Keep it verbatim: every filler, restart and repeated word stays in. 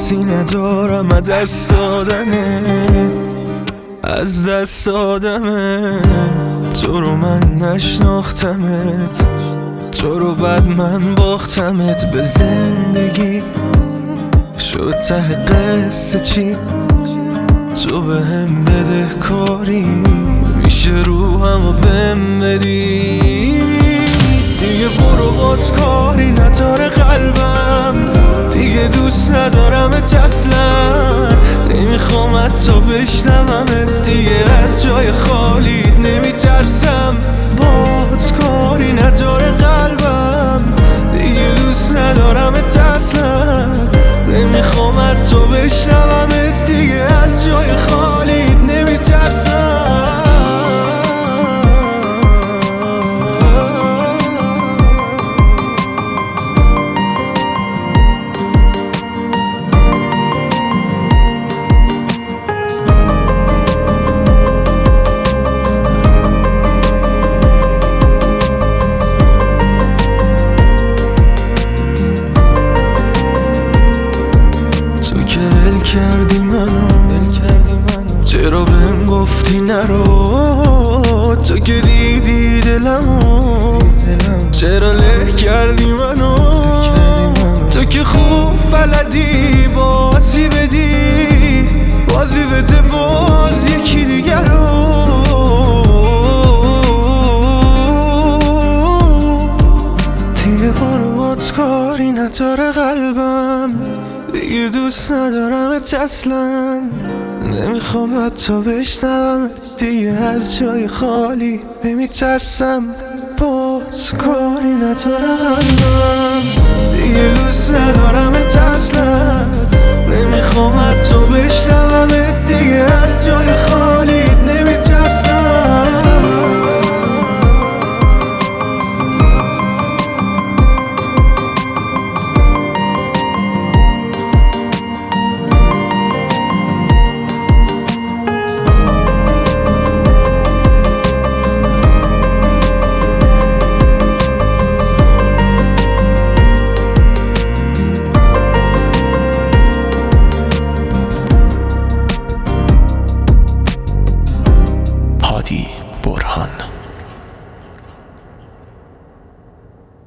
راحتی ندارم از دست دادنت، از دست دادمت. تو رو من نشناختمت، تو رو بعد من باختمت. به زندگی شد ته قصه چی؟ تو به هم بده کاری میشه روحم و بهم بدی. دیگه برو بات کاری نداره قلبم، دیگه دوست ندارمت اصلا. نمیخوام حتی بشنومت دیگه، از جای خالیت نمیترسم. بات کاری نداره قلبم، دیگه دوست ندارمت اصلا. نمیخوام حتی بشنومت دیگه، از جای خالیت نمیترسم. کردی منو، چرا بهم گفتی نرو؟ تو که دیدی دلمو، چرا له کردی منو؟ تو که خوب بلدی بازی بدی، بازی بده باز یکی دیگر رو. دیگه برو بات کاری نداره قلبم، دیگه دوست ندارمت اصلا. نمیخوام حتی بشنوم دیگه، از جای خالی نمیترسم. بات کاری نداره قلبم، دیگه دوست ندارمت اصلا. نمیخوام حتی بشنوم دیگه، از جای خالی نمیترسم. هادی برهان.